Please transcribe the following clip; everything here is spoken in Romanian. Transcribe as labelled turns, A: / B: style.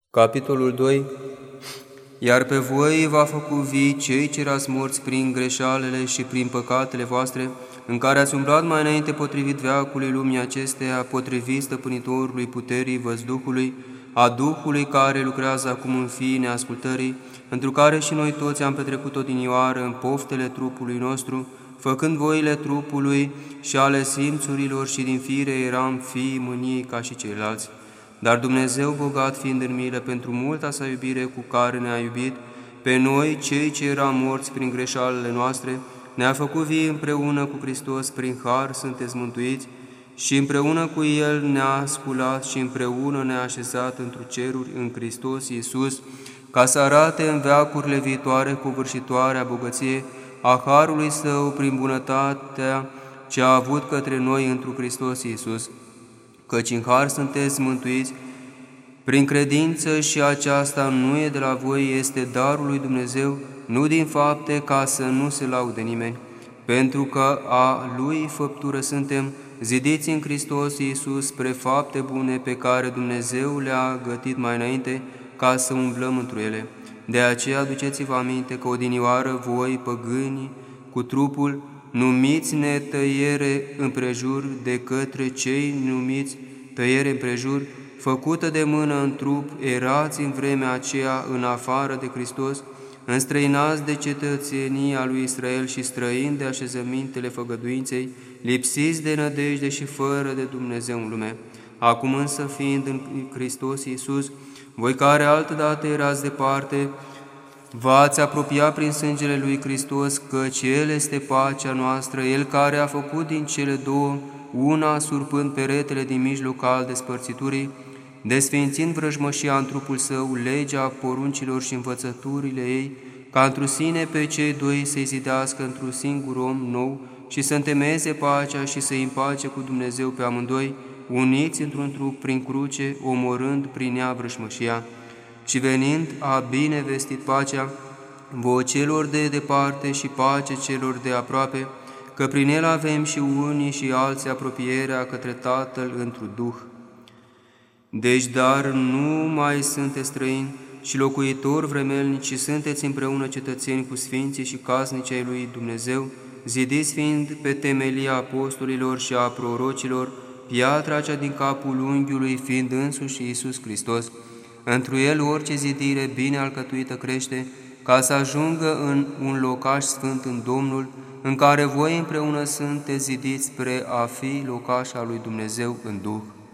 A: Capitolul 2. Iar pe voi v-a făcut vii cei ce erați morți prin greșalele și prin păcatele voastre, în care ați umblat mai înainte potrivit veacului lumii acesteia, potrivit stăpânitorului puterii văzduhului, a Duhului care lucrează acum în fiii neascultării, întru care și noi toți am petrecut odinioară în poftele trupului nostru, făcând voile trupului și ale simțurilor, și din fire eram fii mâniei ca și ceilalți. Dar Dumnezeu, bogat fiind în milă pentru multa sa iubire cu care ne-a iubit, pe noi, cei ce eram morți prin greșalele noastre, ne-a făcut vii împreună cu Hristos, prin har sunteți mântuiți, și împreună cu El ne-a sculat și împreună ne-a așezat întru ceruri în Hristos Iisus, ca să arate în veacurile viitoare covârșitoarea bogăție a harului Său prin bunătatea ce a avut către noi întru Hristos Iisus. Căci în har sunteți mântuiți prin credință, și aceasta nu e de la voi, este darul lui Dumnezeu, nu din fapte, ca să nu se laude nimeni. Pentru că a Lui făptură suntem, zidiți în Hristos Iisus spre fapte bune pe care Dumnezeu le-a gătit mai înainte, ca să umblăm întru ele. De aceea aduceți-vă aminte că odinioară voi, păgânii, cu trupul, numiți netăiere împrejur de către cei numiți tăiere împrejur, făcută de mână în trup, erați în vremea aceea în afară de Hristos, înstrăinați de cetățenia lui Israel și străini de așezămintele făgăduinței, lipsiți de nădejde și fără de Dumnezeu în lume. Acum însă, fiind în Hristos Iisus, voi care altădată erați departe, v-ați apropiat prin sângele lui Hristos, căci El este pacea noastră, El care a făcut din cele două una, surpând peretele din mijloc al despărțiturii, desfințind vrăjmășia în trupul Său, legea poruncilor și învățăturile ei, ca întru sine pe cei doi să-i zidească într-un singur om nou și să întemeieze pacea și să-i împace cu Dumnezeu pe amândoi, uniți într-un trup prin cruce, omorând prin ea vrăjmășia. Și venind a bine vestit pacea, vouă celor de departe și pace celor de aproape, că prin El avem și unii și alții apropierea către Tatăl întru Duh. Deci, dar nu mai sunteți străini și locuitori vremelnici, ci sunteți împreună cetățeni cu sfinții și casnici ai lui Dumnezeu, zidiți fiind pe temelia apostolilor și a prorocilor, piatra cea din capul unghiului fiind însuși Iisus Hristos. Întru El orice zidire bine alcătuită crește, ca să ajungă în un locaș sfânt în Domnul, în care voi împreună sunteți zidiți spre a fi locaș al lui Dumnezeu în Duh.